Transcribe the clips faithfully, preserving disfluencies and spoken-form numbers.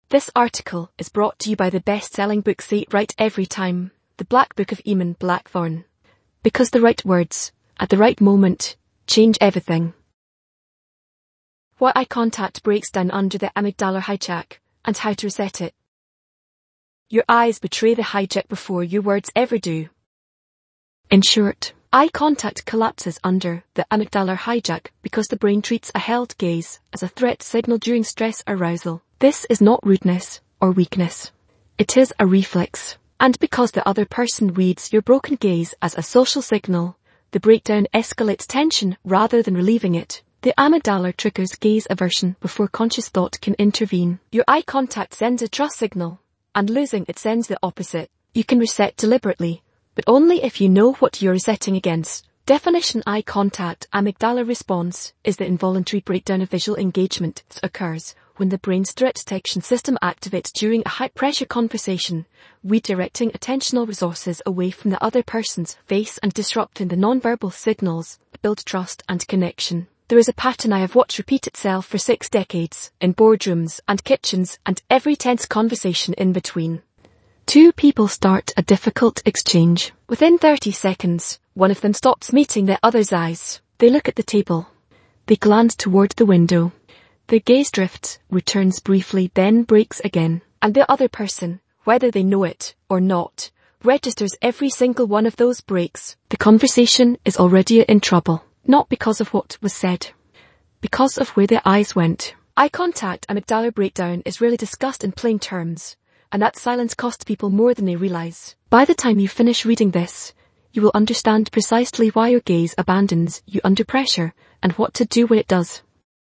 This article is brought to you by the best-selling book Say It Right Every Time, The Black Book of Eamon Blackthorne. Because the right words, at the right moment, change everything. Why eye contact breaks down under the amygdala hijack, and how to reset it. Your eyes betray the hijack before your words ever do. In short, eye contact collapses under the amygdala hijack because the brain treats a held gaze as a threat signal during stress arousal. This is not rudeness or weakness. It is a reflex. And because the other person reads your broken gaze as a social signal, the breakdown escalates tension rather than relieving it. The amygdala triggers gaze aversion before conscious thought can intervene. Your eye contact sends a trust signal, and losing it sends the opposite. You can reset deliberately, but only if you know what you're resetting against. Definition: eye contact amygdala response is the involuntary breakdown of visual engagement that occurs when the brain's threat detection system activates during a high-pressure conversation, redirecting attentional resources away from the other person's face and disrupting the non-verbal signals that build trust and connection. There is a pattern I have watched repeat itself for six decades, in boardrooms and kitchens and every tense conversation in between. Two people start a difficult exchange. Within thirty seconds, one of them stops meeting the other's eyes. They look at the table. They glance toward the window. Their gaze drifts, returns briefly, then breaks again. And the other person, whether they know it or not, registers every single one of those breaks. The conversation is already in trouble. Not because of what was said, because of where their eyes went. Eye contact amygdala breakdown is rarely discussed in plain terms, and that silence costs people more than they realize. By the time you finish reading this, you will understand precisely why your gaze abandons you under pressure and what to do when it does.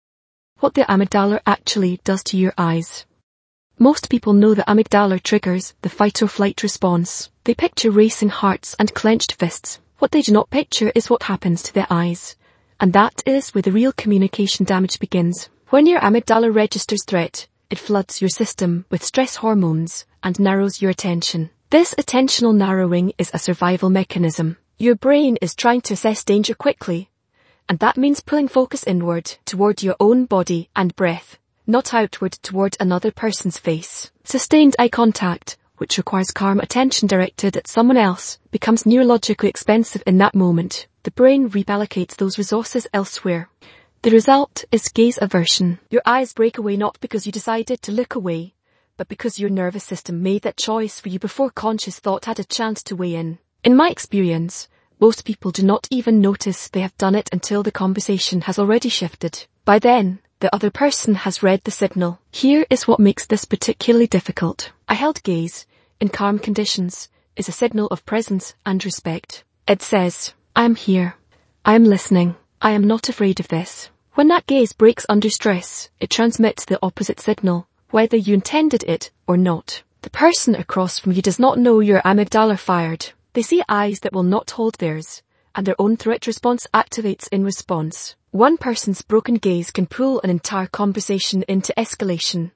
What the amygdala actually does to your eyes. Most people know the amygdala triggers the fight or flight response. They picture racing hearts and clenched fists. What they do not picture is what happens to their eyes. And that is where the real communication damage begins. When your amygdala registers threat, it floods your system with stress hormones and narrows your attention. This attentional narrowing is a survival mechanism. Your brain is trying to assess danger quickly, and that means pulling focus inward toward your own body and breath, not outward toward another person's face. Sustained eye contact, which requires calm attention directed at someone else, becomes neurologically expensive in that moment. The brain reallocates those resources elsewhere. The result is gaze aversion. Your eyes break away not because you decided to look away, but because your nervous system made that choice for you before conscious thought had a chance to weigh in. In my experience, most people do not even notice they have done it until the conversation has already shifted. By then, the other person has read the signal. Here is what makes this particularly difficult. A held gaze, in calm conditions, is a signal of presence and respect. It says, I am here. I am listening. I am not afraid of this. When that gaze breaks under stress, it transmits the opposite signal, whether you intended it or not. The person across from you does not know your amygdala fired. They see eyes that will not hold theirs, and their own threat response activates in response. One person's broken gaze can pull an entire conversation into escalation.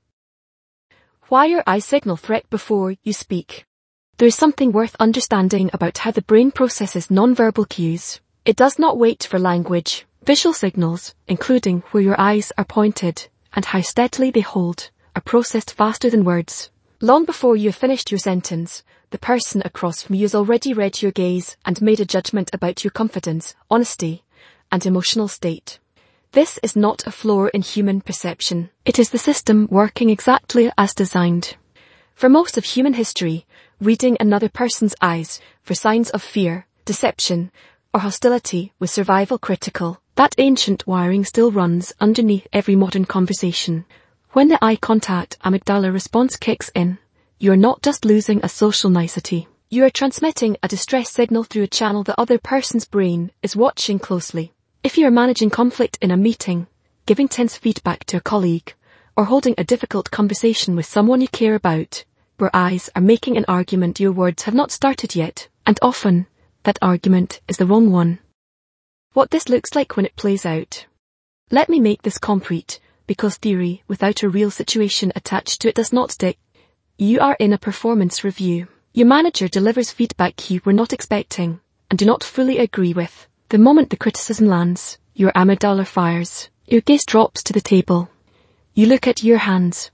Why your eyes signal threat before you speak. There is something worth understanding about how the brain processes nonverbal cues. It does not wait for language. Visual signals, including where your eyes are pointed and how steadily they hold, are processed faster than words. Long before you have finished your sentence, the person across from you has already read your gaze and made a judgment about your confidence, honesty, and emotional state. This is not a flaw in human perception. It is the system working exactly as designed. For most of human history, reading another person's eyes for signs of fear, deception, or hostility was survival critical. That ancient wiring still runs underneath every modern conversation. When the eye contact amygdala response kicks in, you are not just losing a social nicety. You are transmitting a distress signal through a channel the other person's brain is watching closely. If you are managing conflict in a meeting, giving tense feedback to a colleague, or holding a difficult conversation with someone you care about, your eyes are making an argument your words have not started yet, and often, that argument is the wrong one. What this looks like when it plays out. Let me make this concrete, because theory without a real situation attached to it does not stick. You are in a performance review. Your manager delivers feedback you were not expecting, and do not fully agree with. The moment the criticism lands, your amygdala fires. Your gaze drops to the table. You look at your hands.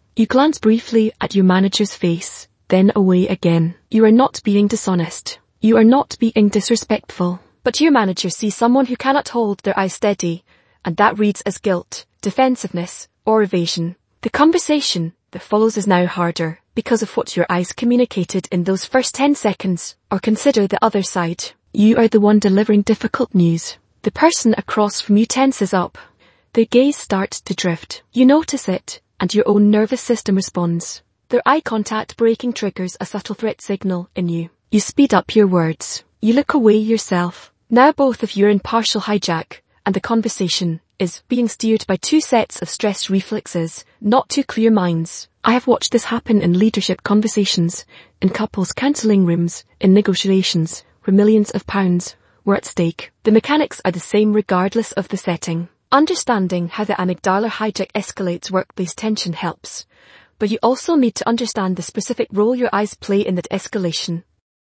You glance briefly at your manager's face, then away again. You are not being dishonest. You are not being disrespectful. But your manager sees someone who cannot hold their eyes steady, and that reads as guilt, defensiveness, or evasion. The conversation that follows is now harder because of what your eyes communicated in those first ten seconds, or consider the other side. You are the one delivering difficult news. The person across from you tenses up. Their gaze starts to drift. You notice it, and your own nervous system responds. Their eye contact breaking triggers a subtle threat signal in you. You speed up your words. You look away yourself. Now both of you are in partial hijack, and the conversation is being steered by two sets of stress reflexes, not two clear minds. I have watched this happen in leadership conversations, in couples counselling rooms, in negotiations, where millions of pounds were at stake. The mechanics are the same regardless of the setting. Understanding how the amygdala hijack escalates workplace tension helps, but you also need to understand the specific role your eyes play in that escalation.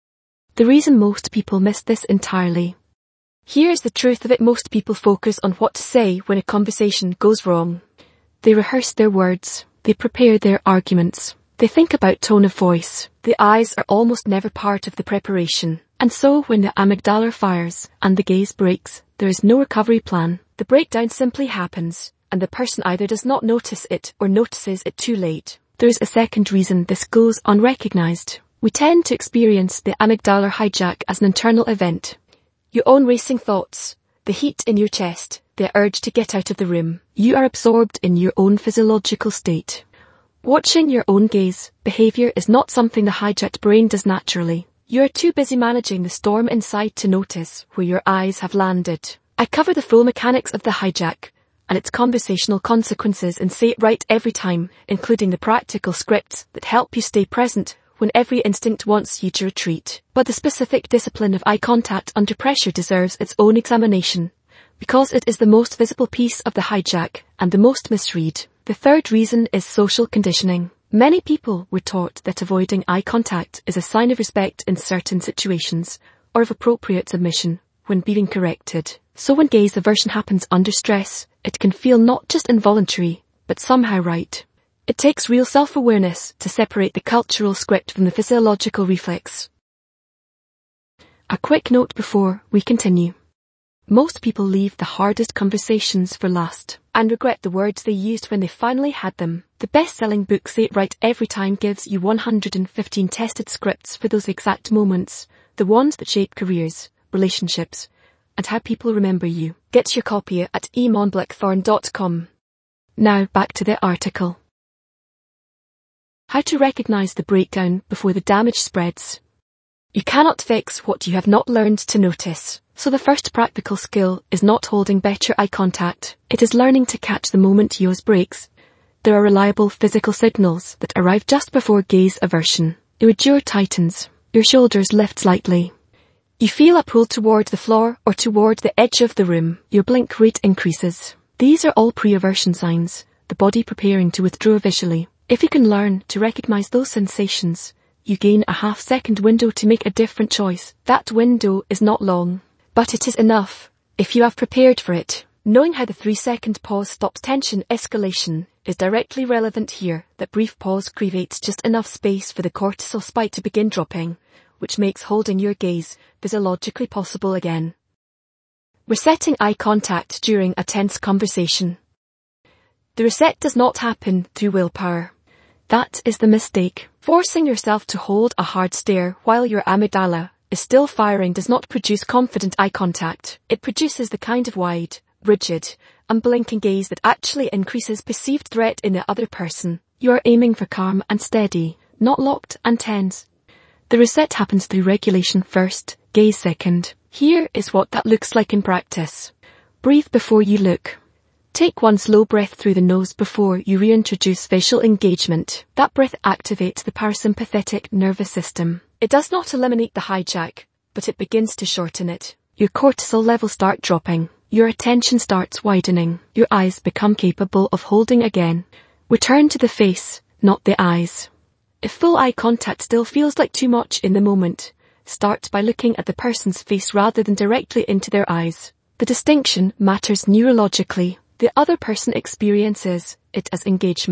The reason most people miss this entirely. Here's the truth of it: most people focus on what to say when a conversation goes wrong. They rehearse their words. They prepare their arguments. They think about tone of voice. The eyes are almost never part of the preparation. And so when the amygdala fires and the gaze breaks, there is no recovery plan. The breakdown simply happens, and the person either does not notice it or notices it too late. There is a second reason this goes unrecognized. We tend to experience the amygdala hijack as an internal event. Your own racing thoughts, the heat in your chest, the urge to get out of the room. You are absorbed in your own physiological state. Watching your own gaze, behavior is not something the hijacked brain does naturally. You are too busy managing the storm inside to notice where your eyes have landed. I cover the full mechanics of the hijack and its conversational consequences in Say It Right every time, including the practical scripts that help you stay present when every instinct wants you to retreat. But the specific discipline of eye contact under pressure deserves its own examination, because it is the most visible piece of the hijack and the most misread. The third reason is social conditioning. Many people were taught that avoiding eye contact is a sign of respect in certain situations, or of appropriate submission when being corrected. So when gaze aversion happens under stress, it can feel not just involuntary, but somehow right. It takes real self-awareness to separate the cultural script from the physiological reflex. A quick note before we continue. Most people leave the hardest conversations for last, and regret the words they used when they finally had them. The best-selling book Say It Right Every Time gives you one hundred fifteen tested scripts for those exact moments, the ones that shape careers, relationships, and how people remember you. Get your copy at eamon blackthorn dot com. Now back to the article. How to recognize the breakdown before the damage spreads. You cannot fix what you have not learned to notice. So the first practical skill is not holding better eye contact. It is learning to catch the moment yours breaks. There are reliable physical signals that arrive just before gaze aversion. Your jaw tightens. Your shoulders lift slightly. You feel a pull toward the floor or toward the edge of the room. Your blink rate increases. These are all pre-aversion signs, the body preparing to withdraw visually. If you can learn to recognize those sensations, you gain a half-second window to make a different choice. That window is not long, but it is enough if you have prepared for it. Knowing how the three-second pause stops tension escalation is directly relevant here. That brief pause creates just enough space for the cortisol spike to begin dropping, which makes holding your gaze physiologically possible again. Resetting eye contact during a tense conversation. The reset does not happen through willpower. That is the mistake. Forcing yourself to hold a hard stare while your amygdala is still firing does not produce confident eye contact. It produces the kind of wide, rigid, unblinking gaze that actually increases perceived threat in the other person. You are aiming for calm and steady, not locked and tense. The reset happens through regulation first, gaze second. Here is what that looks like in practice. Breathe before you look. Take one slow breath through the nose before you reintroduce visual engagement. That breath activates the parasympathetic nervous system. It does not eliminate the hijack, but it begins to shorten it. Your cortisol levels start dropping. Your attention starts widening. Your eyes become capable of holding again. Return to the face, not the eyes. If full eye contact still feels like too much in the moment, start by looking at the person's face rather than directly into their eyes. The distinction matters neurologically. The other person experiences it as engagement.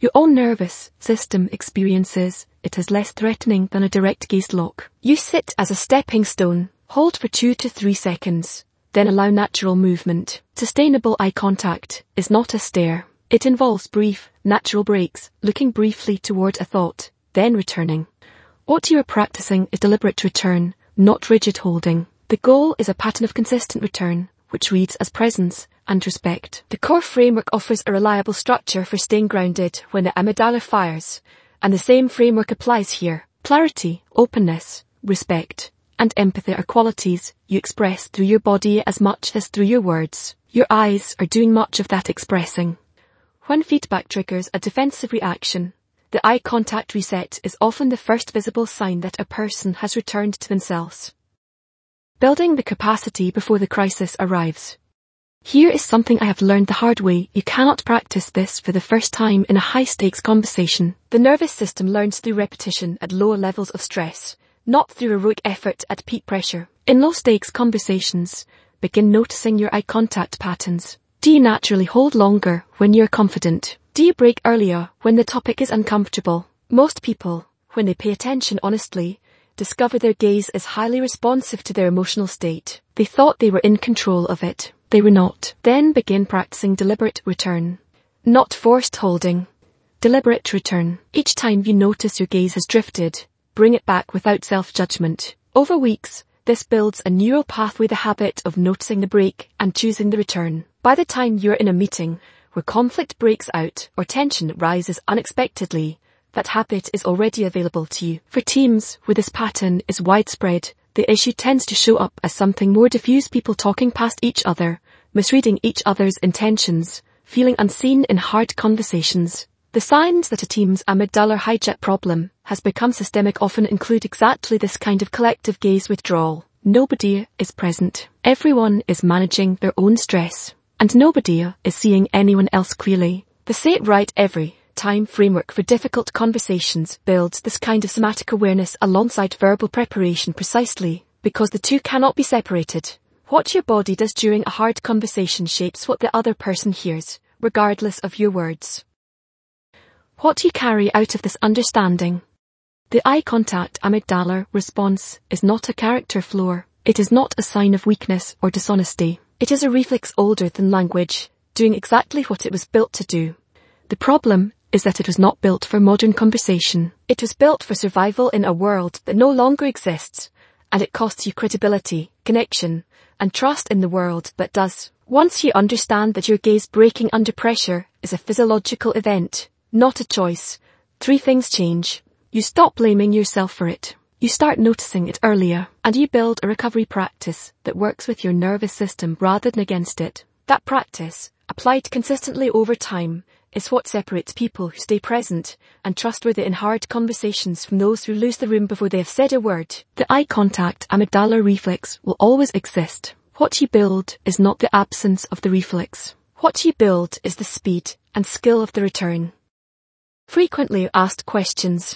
Your own nervous system experiences it as less threatening than a direct gaze lock. You sit as a stepping stone, hold for two to three seconds, then allow natural movement. Sustainable eye contact is not a stare. It involves brief, natural breaks, looking briefly toward a thought, then returning. What you are practicing is deliberate return, not rigid holding. The goal is a pattern of consistent return, which reads as presence and respect. The core framework offers a reliable structure for staying grounded when the amygdala fires, and the same framework applies here. Clarity, openness, respect, and empathy are qualities you express through your body as much as through your words. Your eyes are doing much of that expressing. When feedback triggers a defensive reaction, the eye contact reset is often the first visible sign that a person has returned to themselves. Building the capacity before the crisis arrives. Here is something I have learned the hard way. You cannot practice this for the first time in a high-stakes conversation. The nervous system learns through repetition at lower levels of stress, not through heroic effort at peak pressure. In low-stakes conversations, begin noticing your eye contact patterns. Do you naturally hold longer when you're confident? Do you break earlier when the topic is uncomfortable? Most people, when they pay attention honestly, discover their gaze is highly responsive to their emotional state. They thought they were in control of it. They were not. Then begin practicing deliberate return. Not forced holding. Deliberate return. Each time you notice your gaze has drifted, bring it back without self-judgment. Over weeks, this builds a neural pathway, the habit of noticing the break and choosing the return. By the time you're in a meeting where conflict breaks out or tension rises unexpectedly, that habit is already available to you. For teams where this pattern is widespread, the issue tends to show up as something more diffuse: people talking past each other, misreading each other's intentions, feeling unseen in hard conversations. The signs that a team's amygdala hijack problem has become systemic often include exactly this kind of collective gaze withdrawal. Nobody is present. Everyone is managing their own stress, and nobody is seeing anyone else clearly. The say it right every time framework for difficult conversations builds this kind of somatic awareness alongside verbal preparation precisely because the two cannot be separated. What your body does during a hard conversation shapes what the other person hears, regardless of your words. What you carry out of this understanding. The eye contact amygdala response is not a character flaw. It is not a sign of weakness or dishonesty. It is a reflex older than language, doing exactly what it was built to do. The problem is that it was not built for modern conversation. It was built for survival in a world that no longer exists, and it costs you credibility, connection, and trust in the world that does. Once you understand that your gaze breaking under pressure is a physiological event, not a choice, three things change. You stop blaming yourself for it. You start noticing it earlier, and you build a recovery practice that works with your nervous system rather than against it. That practice, applied consistently over time, is what separates people who stay present and trustworthy in hard conversations from those who lose the room before they have said a word. The eye contact amygdala reflex will always exist. What you build is not the absence of the reflex. What you build is the speed and skill of the return. Frequently asked questions.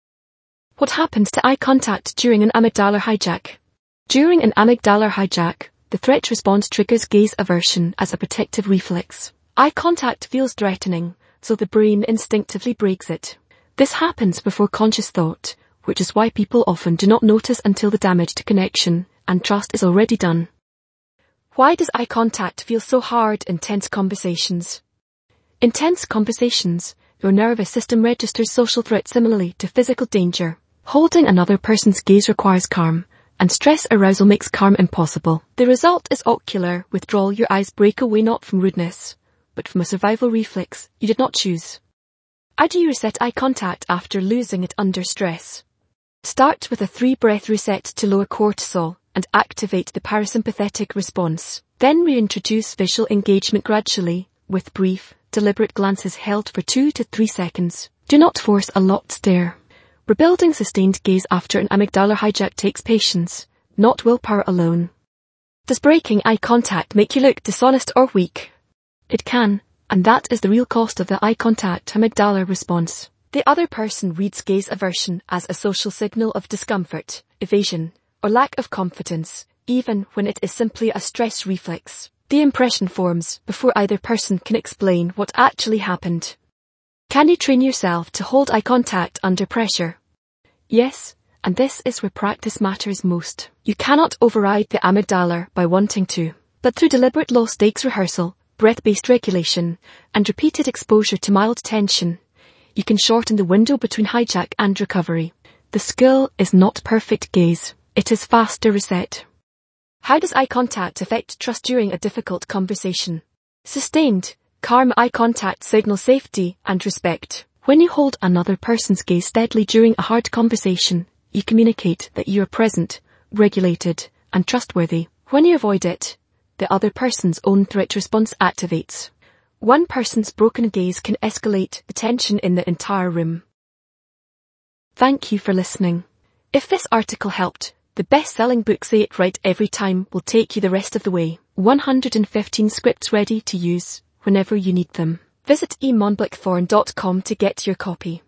What happens to eye contact during an amygdala hijack? During an amygdala hijack, the threat response triggers gaze aversion as a protective reflex. Eye contact feels threatening, so the brain instinctively breaks it. This happens before conscious thought, which is why people often do not notice until the damage to connection and trust is already done. Why does eye contact feel so hard in tense conversations? In tense conversations, your nervous system registers social threat similarly to physical danger. Holding another person's gaze requires calm, and stress arousal makes calm impossible. The result is ocular withdrawal. Your eyes break away not from rudeness, but from a survival reflex you did not choose. How do you reset eye contact after losing it under stress? Start with a three-breath reset to lower cortisol and activate the parasympathetic response. Then reintroduce visual engagement gradually, with brief, deliberate glances held for two to three seconds. Do not force a locked stare. Rebuilding sustained gaze after an amygdala hijack takes patience, not willpower alone. Does breaking eye contact make you look dishonest or weak? It can, and that is the real cost of the eye contact amygdala response. The other person reads gaze aversion as a social signal of discomfort, evasion, or lack of confidence, even when it is simply a stress reflex. The impression forms before either person can explain what actually happened. Can you train yourself to hold eye contact under pressure? Yes, and this is where practice matters most. You cannot override the amygdala by wanting to, but through deliberate low-stakes rehearsal, breath-based regulation, and repeated exposure to mild tension, you can shorten the window between hijack and recovery. The skill is not perfect gaze, it is faster reset. How does eye contact affect trust during a difficult conversation? Sustained, calm eye contact signals safety and respect. When you hold another person's gaze steadily during a hard conversation, you communicate that you are present, regulated, and trustworthy. When you avoid it, the other person's own threat response activates. One person's broken gaze can escalate the tension in the entire room. Thank you for listening. If this article helped, the best-selling book Say It Right Every Time will take you the rest of the way. one hundred fifteen scripts ready to use whenever you need them. Visit e monblackthorn dot com to get your copy.